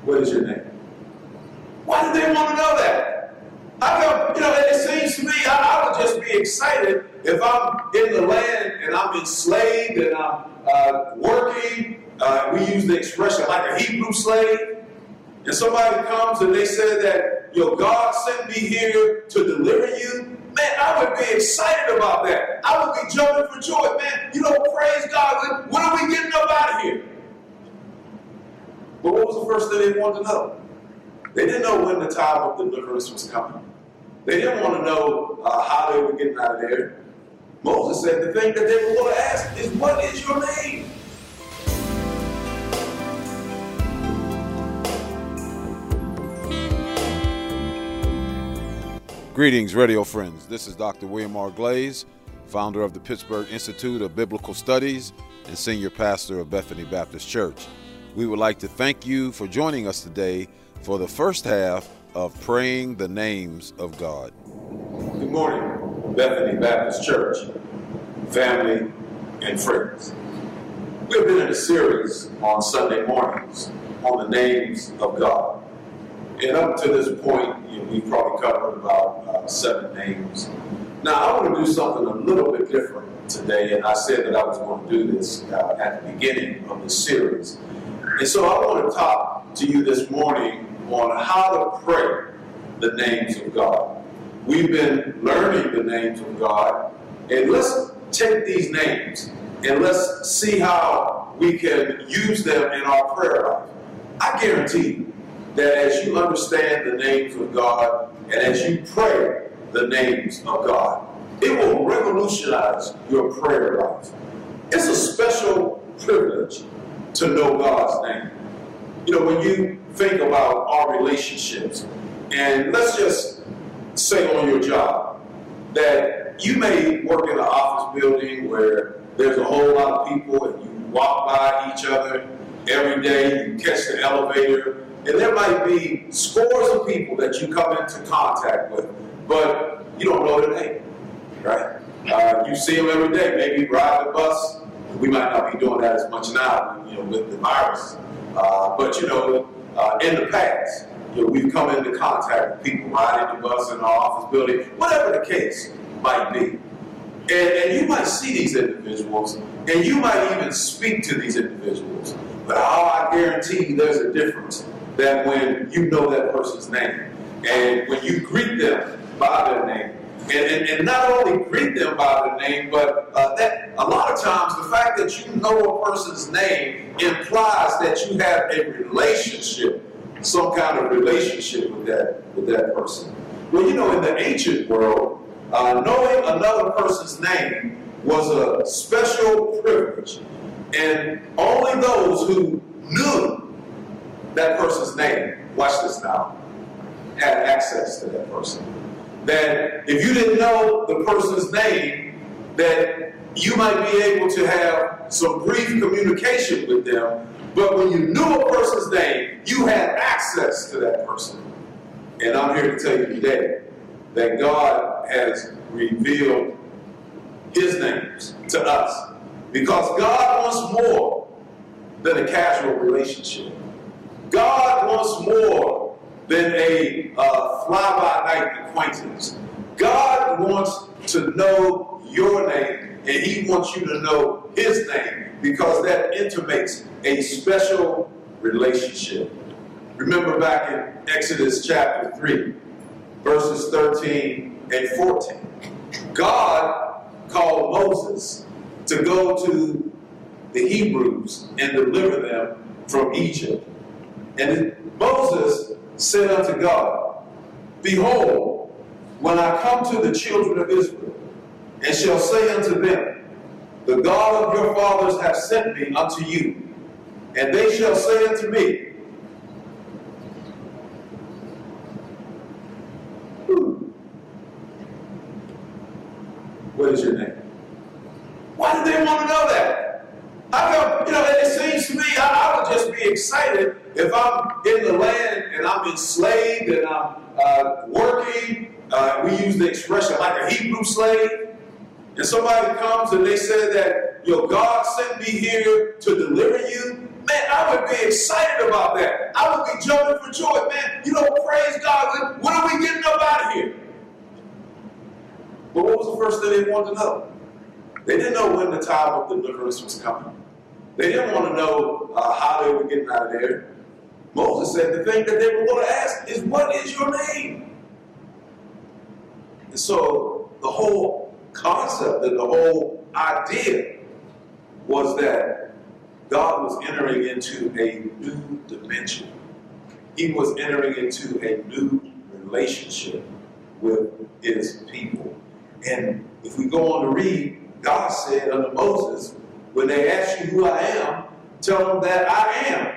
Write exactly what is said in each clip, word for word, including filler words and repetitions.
What is your name? Why do they want to know that? How come, you know, it seems to me I, I would just be excited if I'm in the land and I'm enslaved and I'm uh, working. Uh, we use the expression like a Hebrew slave. And somebody comes and they say that, your God sent me here to deliver you. Man, I would be excited about that. I would be jumping for joy. Man, you know, praise God. When are we getting up out of here? But what was the first thing they wanted to know? They didn't know when the time of deliverance was coming. They didn't want to know uh, how they were getting out of there. Moses said the thing that they were going to ask is, what is your name? Greetings, radio friends. This is Doctor William R. Glaze, founder of the Pittsburgh Institute of Biblical Studies and senior pastor of Bethany Baptist Church. We would like to thank you for joining us today for the first half of Praying the Names of God. Good morning, Bethany Baptist Church, family, and friends. We've been in a series on Sunday mornings on the names of God. And up to this point, you know, we've probably covered about uh, seven names. Now, I want to do something a little bit different today, and I said that I was going to do this uh, at the beginning of the series. And so I want to talk to you this morning on how to pray the names of God. We've been learning the names of God, and let's take these names and let's see how we can use them in our prayer life. I guarantee you that as you understand the names of God and as you pray the names of God, it will revolutionize your prayer life. It's a special privilege to know God's name. You know, when you think about our relationships, and let's just say on your job, that you may work in an office building where there's a whole lot of people and you walk by each other every day, you catch the elevator, and there might be scores of people that you come into contact with, but you don't know their name, right? Uh, you see them every day, maybe ride the bus. We might not be doing that as much now, you know, with the virus. Uh, but, you know, uh, in the past, you know, we've come into contact with people riding the bus in our office building, whatever the case might be. And, and you might see these individuals, and you might even speak to these individuals. But oh, I guarantee you there's a difference that when you know that person's name, and when you greet them by their name, and, and, and not only greet them by their name, but uh, that a lot of times the fact that you know a person's name implies that you have a relationship, some kind of relationship with that with that person. Well, you know, in the ancient world, uh, knowing another person's name was a special privilege, and only those who knew that person's name, watch this now, had access to that person. That if you didn't know the person's name, that you might be able to have some brief communication with them, but when you knew a person's name, you had access to that person. And I'm here to tell you today that God has revealed His names to us, because God wants more than a casual relationship. God wants more than a uh, fly-by-night acquaintance. God wants to know your name, and He wants you to know His name, because that intimates a special relationship. Remember back in Exodus chapter three, verses thirteen and fourteen. God called Moses to go to the Hebrews and deliver them from Egypt. And Moses said unto God, Behold, when I come to the children of Israel, and shall say unto them, The God of your fathers hath sent me unto you, and they shall say unto me, What is your name? Why do they want to know that? How come, you know, it seems to me I, I would just be excited if I'm in the land and I'm enslaved and I'm uh, working. Uh, we use the expression like a Hebrew slave. And somebody comes and they say that, your God sent me here to deliver you. man, I would be excited about that. I would be jumping for joy. Man, you know, praise God. When are we getting up out of here? But what was the first thing they wanted to know? They didn't know when the time of deliverance was coming. They didn't want to know uh, how they were getting out of there. Moses said the thing that they were going to ask is, what is your name? And so the whole concept and the whole idea was that God was entering into a new dimension. He was entering into a new relationship with his people. And if we go on to read, God said unto Moses, when they ask you who I am, tell them that I am.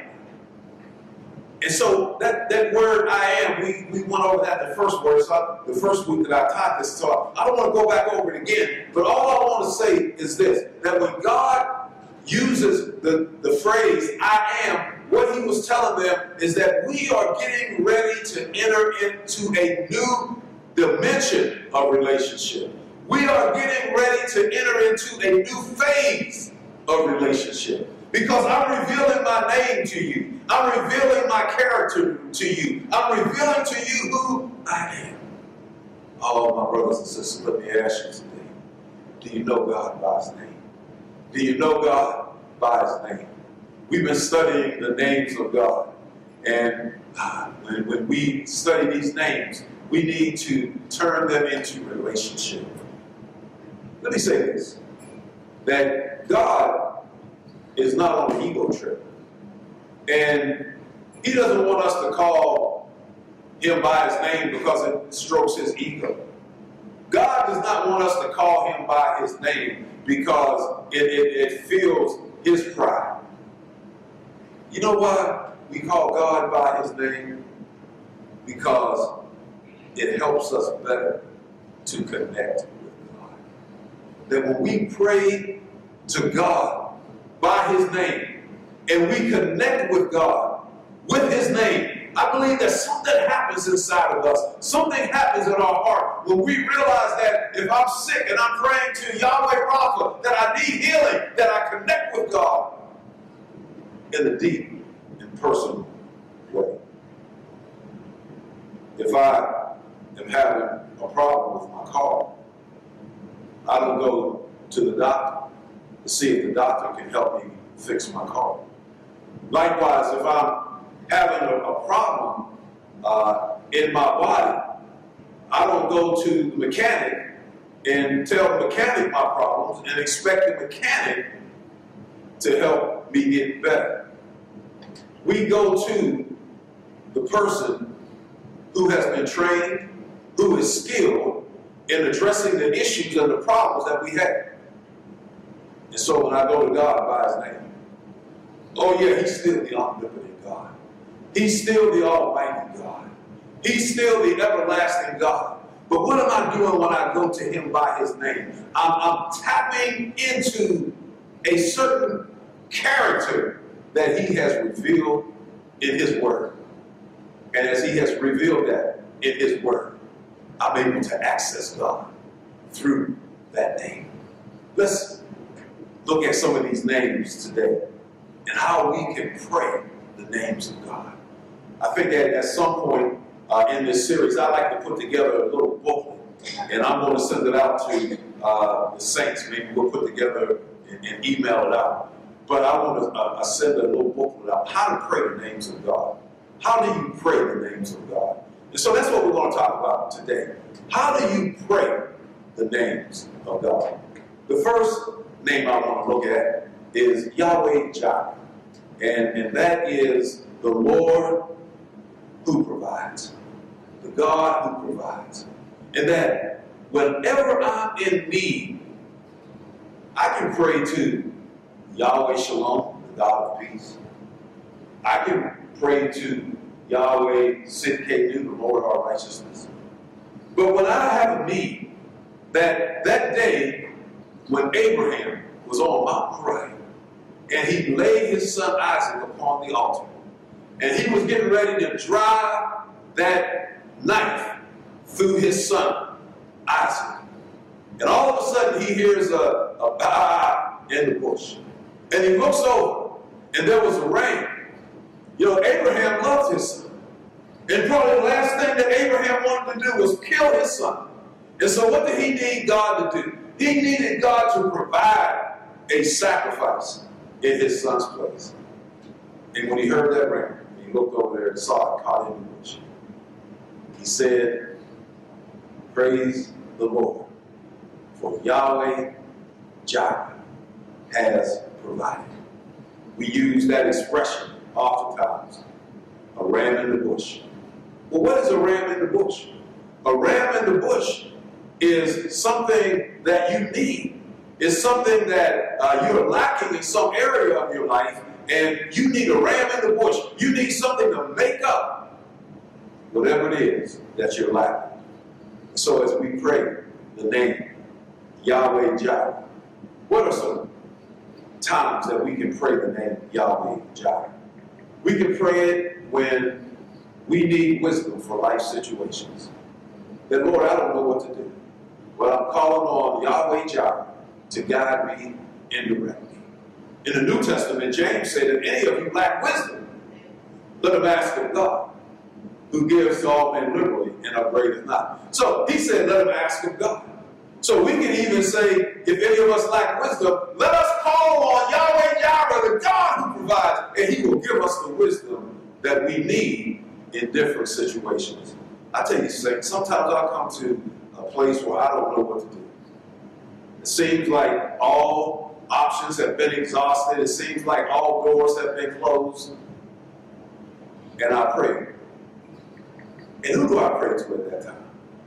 And so that, that word I am, we, we went over that the first word, so I, the first week that I taught this, so I don't want to go back over it again, but all I want to say is this, that when God uses the, the phrase I am, what he was telling them is that we are getting ready to enter into a new dimension of relationship. We are getting ready to enter into a new phase of relationship. Because I'm revealing my name to you. I'm revealing my character to you. I'm revealing to you who I am. Oh, my brothers and sisters, let me ask you today. Do you know God by his name? Do you know God by his name? We've been studying the names of God. And uh, when, when we study these names, we need to turn them into relationship. Let me say this, that God is not on an ego trip. And he doesn't want us to call him by his name because it strokes his ego. God does not want us to call him by his name because it, it, it fills his pride. You know why we call God by his name? Because it helps us better to connect with God. That when we pray to God by his name, and we connect with God with his name, I believe that something happens inside of us. Something happens in our heart when we realize that if I'm sick and I'm praying to Yahweh Rapha, that I need healing, that I connect with God in a deep and personal way. If I am having a problem with my car, I don't go to the doctor to see if the doctor can help me fix my car. Likewise, if I'm having a, a problem uh, in my body, I don't go to the mechanic and tell the mechanic my problems and expect the mechanic to help me get better. We go to the person who has been trained, who is skilled in addressing the issues and the problems that we have. And so when I go to God by his name, oh yeah, he's still the omnipotent God. He's still the almighty God. He's still the everlasting God. But what am I doing when I go to him by his name? I'm, I'm tapping into a certain character that he has revealed in his word. And as he has revealed that in his word, I'm able to access God through that name. Let's look at some of these names today and how we can pray the names of God. I think that at some point uh, in this series, I'd like to put together a little booklet, and I'm going to send it out to uh, the saints. Maybe we'll put together and, and email it out. But I want to uh, send a little booklet out, how to pray the names of God. How do you pray the names of God? And so that's what we're going to talk about today. How do you pray the names of God? The first name I want to look at is Yahweh Jireh. And, and that is the Lord who provides. The God who provides. And that whenever I'm in need, I can pray to Yahweh Shalom, the God of peace. I can pray to Yahweh Sidkenu, the Lord of our righteousness. But when I have a need, that that day when Abraham was on Mount Moriah, and he laid his son Isaac upon the altar, and he was getting ready to drive that knife through his son Isaac. And all of a sudden he hears a, a bah in the bush. And he looks over, and there was a rain. You know, Abraham loved his son. And probably the last thing that Abraham wanted to do was kill his son. And so what did he need God to do? He needed God to provide a sacrifice in his son's place. And when he heard that rain, he looked over there and saw it caught in the bush. He said, praise the Lord, for Yahweh Jireh has provided. We use that expression oftentimes, a ram in the bush. Well, what is a ram in the bush? A ram in the bush is something that you need. It's something that uh, you're lacking in some area of your life, and you need a ram in the bush. You need something to make up whatever it is that you're lacking. So as we pray the name Yahweh Jireh, what are some times that we can pray the name Yahweh Jireh? We can pray it when we need wisdom for life situations. That, Lord, I don't know what to do, but I'm calling on Yahweh Jireh to guide me and direct me. In the New Testament, James said, if any of you lack wisdom, let him ask of God, who gives to all men liberally and upbraideth not. So he said, let him ask of God. So we can even say, if any of us lack wisdom, let us call on Yahweh Jireh, the God who provides, and he will give us the wisdom that we need in different situations. I tell you, sometimes I come to a place where I don't know what to do. It seems like all options have been exhausted. It seems like all doors have been closed. And I pray. And who do I pray to at that time?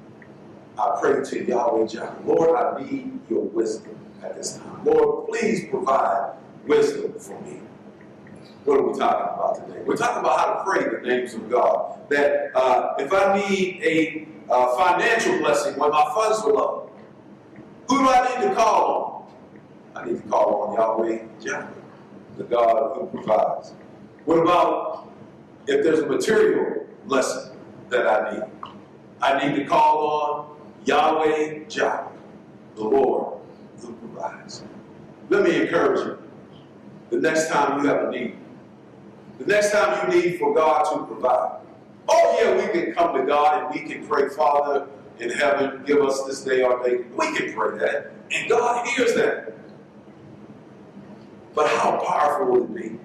I pray to Yahweh Jireh. Lord, I need your wisdom at this time. Lord, please provide wisdom for me. What are we talking about today? We're talking about how to pray the names of God. That uh, if I need a uh, financial blessing when my funds are low, who do I need to call on? I need to call on Yahweh Jireh, the God who provides. What about if there's a material blessing that I need? I need to call on Yahweh Jireh, the Lord who provides. Let me encourage you. The next time you have a need, the next time you need for God to provide, oh yeah, we can come to God and we can pray, Father in heaven, give us this day our day. We can pray that, and God hears that. But how powerful would it be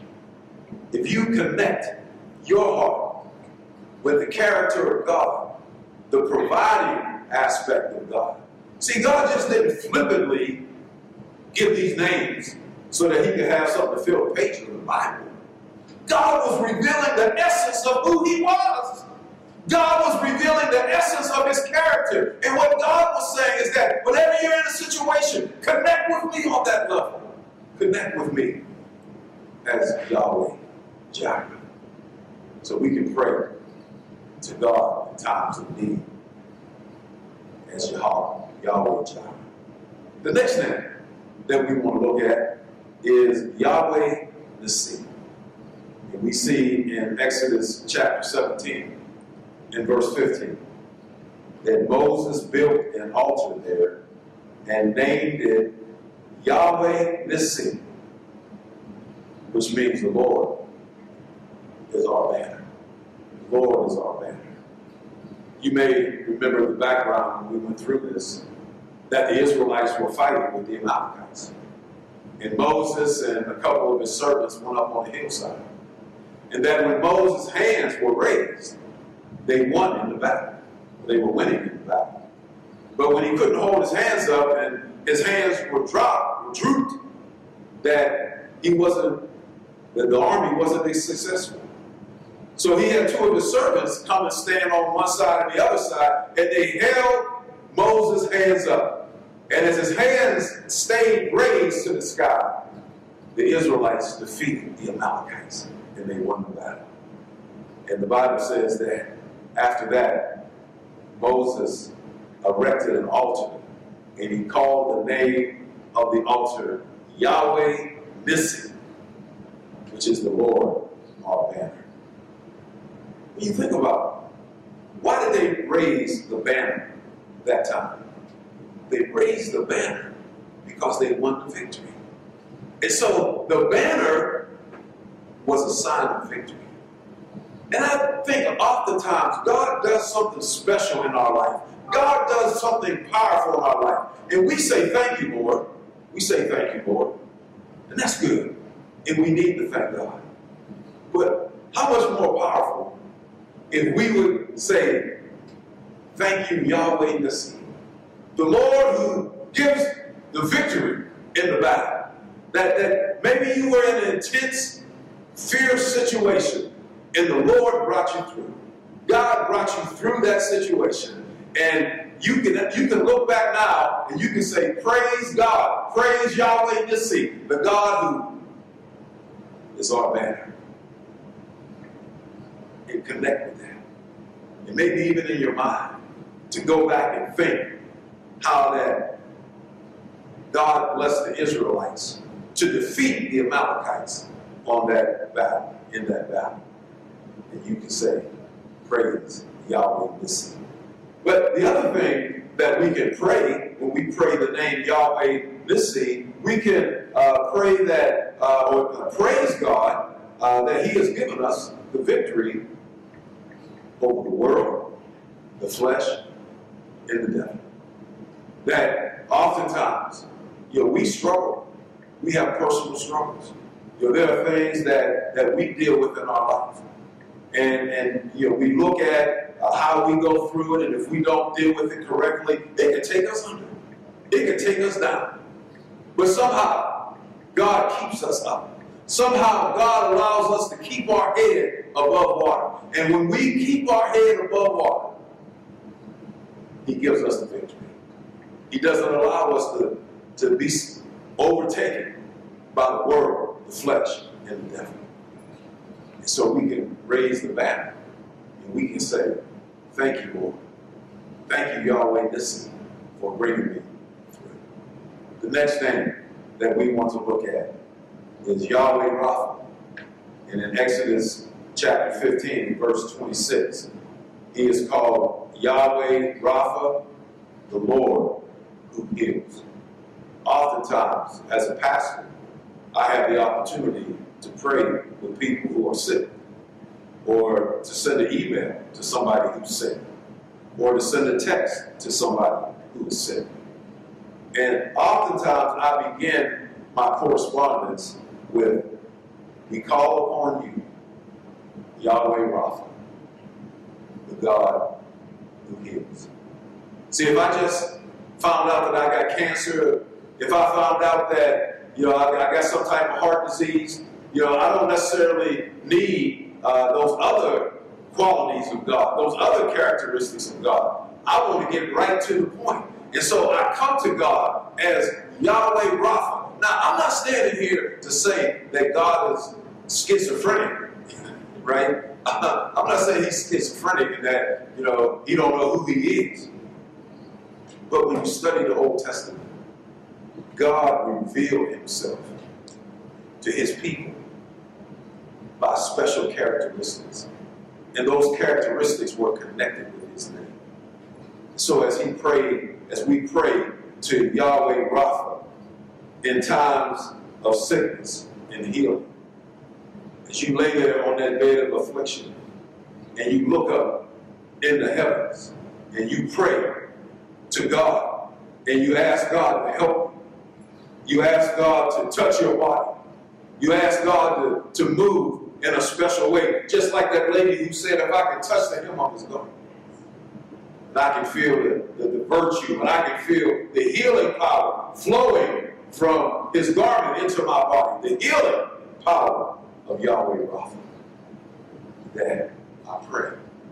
if you connect your heart with the character of God, the providing aspect of God? See, God just didn't flippantly give these names so that he could have something to fill a page of the Bible. God was revealing the essence of who he was. God was revealing the essence of his character. And what God was saying is that whenever you're in a situation, connect with me on that level. Connect with me as Yahweh Jireh. So we can pray to God in times of need as Yahweh Jireh. The next name that we want to look at is Yahweh Nissi. And we see in Exodus chapter seventeen, in verse fifteen, that Moses built an altar there and named it Yahweh Nissi, which means the Lord is our banner. The Lord is our banner. You may remember the background when we went through this, that the Israelites were fighting with the Amalekites. And Moses and a couple of his servants went up on the hillside. And that when Moses' hands were raised, they won in the battle. They were winning in the battle. But when he couldn't hold his hands up and his hands were dropped, were drooped, that he wasn't, that the army wasn't as successful. So he had two of his servants come and stand on one side and the other side, and they held Moses' hands up. And as his hands stayed raised to the sky, the Israelites defeated the Amalekites, and they won the battle. And the Bible says that after that, Moses erected an altar, and he called the name of the altar Yahweh Nissi, which is the Lord our banner. When you think about it, why did they raise the banner that time? They raised the banner because they won the victory. And so the banner was a sign of victory. And I think oftentimes God does something special in our life. God does something powerful in our life. And we say, thank you, Lord. We say, thank you, Lord. And that's good. And we need to thank God. But how much more powerful if we would say, thank you, Yahweh Nissi, the Lord who gives the victory in the battle. That, that maybe you were in an intense, fierce situation, and the Lord brought you through. God brought you through that situation. And you can, you can look back now and you can say, praise God, praise Yahweh Nissi, the God who is our banner. And connect with that. And maybe even in your mind, to go back and think how that God blessed the Israelites to defeat the Amalekites on that battle, in that battle. And you can say, praise Yahweh Nissi. But the other thing that we can pray, when we pray the name Yahweh Nissi, we can uh, pray that, uh, or praise God uh, that He has given us the victory over the world, the flesh, and the devil. That oftentimes, you know, we struggle. We have personal struggles. You know, there are things that, that we deal with in our life. And, and you know, we look at uh, how we go through it, and if we don't deal with it correctly, it can take us under. It can take us down. But somehow, God keeps us up. Somehow, God allows us to keep our head above water. And when we keep our head above water, He gives us the victory. He doesn't allow us to, to be overtaken by the world, the flesh, and the devil. And so we can raise the banner and we can say, thank you, Lord. Thank you, Yahweh Nissi, for bringing me through. The next thing that we want to look at is Yahweh Rapha. And in Exodus chapter fifteen, verse twenty-six, He is called Yahweh Rapha, the Lord who heals. Oftentimes, as a pastor, I have the opportunity to pray with people who are sick, or to send an email to somebody who's sick, or to send a text to somebody who is sick. And oftentimes I begin my correspondence with, we call upon you, Yahweh Rapha, the God who heals. See, if I just found out that I got cancer, if I found out that, you know, I, I got some type of heart disease, you know, I don't necessarily need uh, those other qualities of God, those other characteristics of God. I want to get right to the point. And so I come to God as Yahweh Rapha. Now, I'm not standing here to say that God is schizophrenic, right? I'm not saying He's schizophrenic and that, you know, He don't know who He is. But when you study the Old Testament, God revealed Himself to His people by special characteristics. And those characteristics were connected with His name. So as He prayed, as we pray to Yahweh Rapha in times of sickness and healing, as you lay there on that bed of affliction and you look up in the heavens and you pray to God and you ask God to help you, you ask God to touch your body, you ask God to, to move in a special way, just like that lady who said, if I can touch the hem of His garment, and I can feel the, the, the virtue, and I can feel the healing power flowing from His garment into my body, the healing power of Yahweh Rapha. That I pray,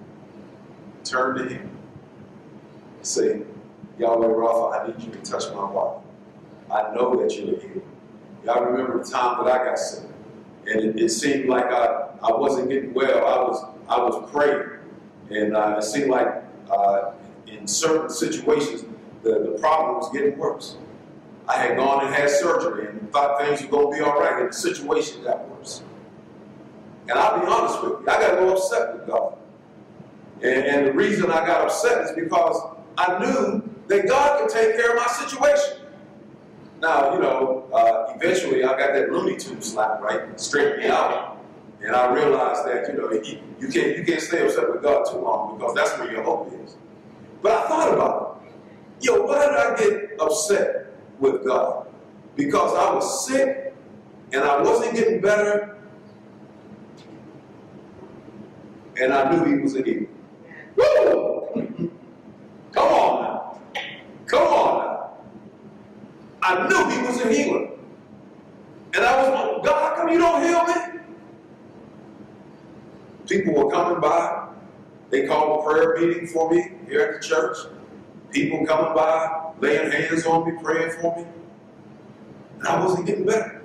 turn to Him and say, Yahweh Rapha, I need you to touch my body. I know that you're the healer. Y'all remember the time that I got sick, and it, it seemed like I, I wasn't getting well. I was I was praying, and uh, it seemed like uh, in certain situations the, the problem was getting worse. I had gone and had surgery and thought things were going to be all right, and the situation got worse. And I'll be honest with you, I got a little upset with God. And, and the reason I got upset is because I knew that God could take care of my situation. Now, you know, uh, eventually I got that Looney Tune slap, right? Straightened me out. And I realized that, you know, you, you can't you can't stay upset with God too long because that's where your hope is. But I thought about it. Yo, why did I get upset with God? Because I was sick and I wasn't getting better. And I knew he was a healer. Woo! Come on now. Come on now. I knew he was a healer. And I was, God, how come you don't heal me? People were coming by. They called a prayer meeting for me here at the church. People coming by, laying hands on me, praying for me. And I wasn't getting better.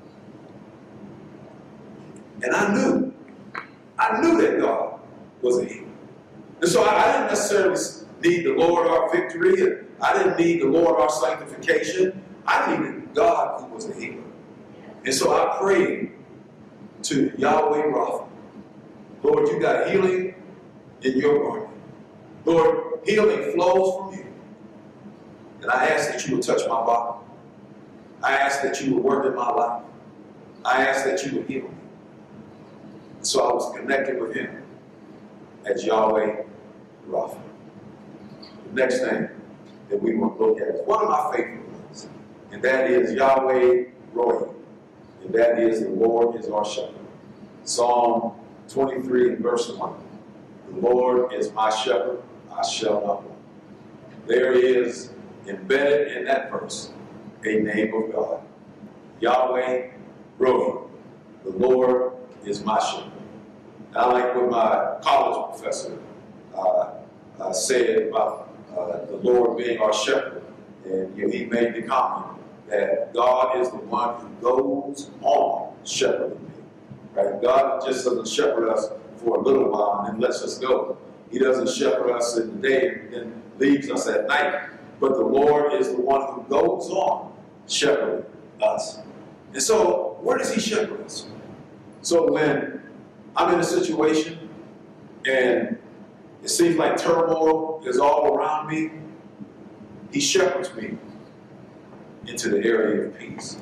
And I knew, I knew that God was a healer. And so I, I didn't necessarily need the Lord our victory. And I didn't need the Lord our sanctification. I needed God who was a healer. And so I prayed to Yahweh Rapha. Lord, you got healing in your garden. Lord, healing flows from you. And I ask that you would touch my body. I ask that you would work in my life. I ask that you would heal me. So I was connected with him as Yahweh Rapha. The next thing that we want to look at is one of my favorite ones, and that is Yahweh Rohi, and that is the Lord is our shepherd. Psalm twenty-three and verse one. The Lord is my shepherd, I shall not want. There is embedded in that verse a name of God. Yahweh Rohi. The Lord is my shepherd. And I like what my college professor uh, uh, said about uh, the Lord being our shepherd. And you know, he made the comment that God is the one who goes on shepherding me. Right? God just doesn't shepherd us for a little while and then lets us go. He doesn't shepherd us in the day and then leaves us at night. But the Lord is the one who goes on shepherding us. And so, where does he shepherd us? So when I'm in a situation and it seems like turmoil is all around me, he shepherds me into the area of peace.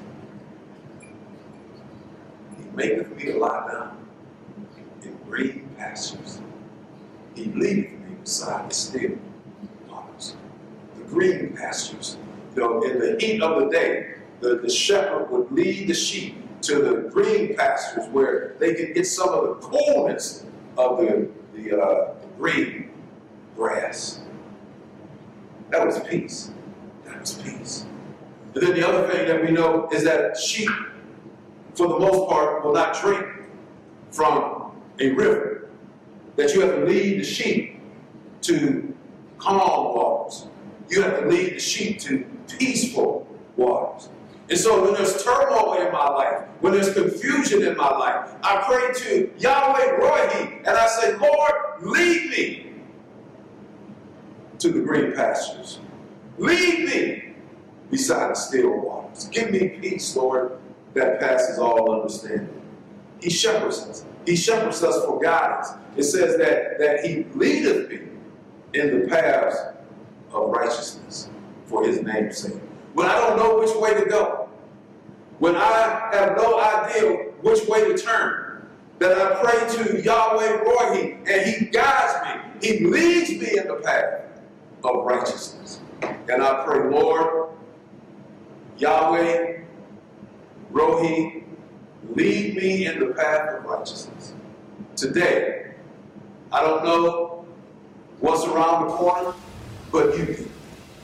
He maketh me to lie down in green pastures. He leadeth me beside the still waters. The green pastures. You know, in the heat of the day, the, the shepherd would lead the sheep to the green pastures where they could get some of the coolness of the, the, uh, the green grass. That was peace. That was peace. And then the other thing that we know is that sheep, for the most part, will not drink from a river. That you have to lead the sheep to calm waters. You have to lead the sheep to peaceful waters. And so when there's turmoil in my life, when there's confusion in my life, I pray to Yahweh Rohi, and I say, Lord, lead me to the green pastures. Lead me beside the still waters. Give me peace, Lord, that passes all understanding. He shepherds us. He shepherds us for guidance. It says that, that he leadeth me in the paths of righteousness for his name's sake. When I don't know which way to go, when I have no idea which way to turn, that I pray to Yahweh Rohi, and he guides me. He leads me in the path of righteousness. And I pray, Lord, Yahweh Rohi, lead me in the path of righteousness. Today, I don't know what's around the corner, but you do.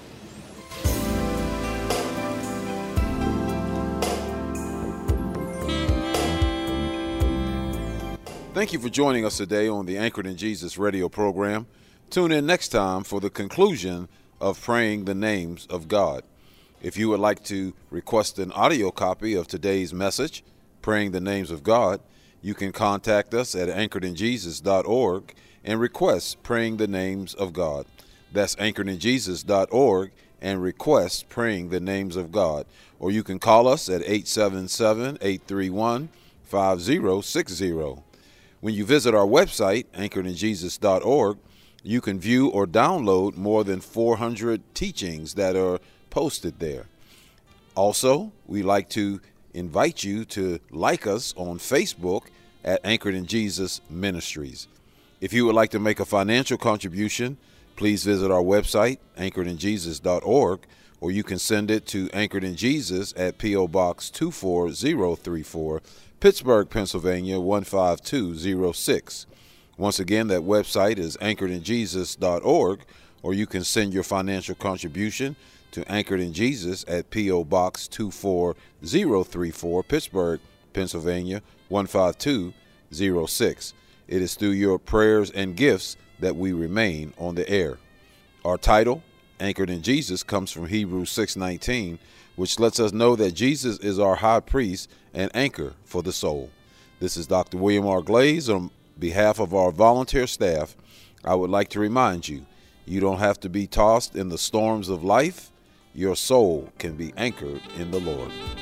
Thank you for joining us today on the Anchored in Jesus radio program. Tune in next time for the conclusion of Praying the Names of God. If you would like to request an audio copy of today's message, Praying the Names of God, you can contact us at anchored in jesus dot org and request Praying the Names of God. That's anchored in jesus dot org and request Praying the Names of God. Or you can call us at eight seven seven, eight three one, five zero six zero. When you visit our website, anchored in jesus dot org, you can view or download more than four hundred teachings that are posted there. Also, we like to invite you to like us on Facebook at Anchored in Jesus Ministries. If you would like to make a financial contribution, please visit our website, anchored in jesus dot org, or you can send it to Anchored in Jesus at P O Box two four zero three four, Pittsburgh, Pennsylvania one five two zero six. Once again, that website is anchored in jesus dot org, or you can send your financial contribution to Anchored in Jesus at P O Box two four zero three four, Pittsburgh, Pennsylvania one five two zero six. It is through your prayers and gifts that we remain on the air. Our title, Anchored in Jesus, comes from Hebrews six nineteen, which lets us know that Jesus is our high priest and anchor for the soul. This is Doctor William R. Glaze. On behalf of our volunteer staff, I would like to remind you, you don't have to be tossed in the storms of life. Your soul can be anchored in the Lord.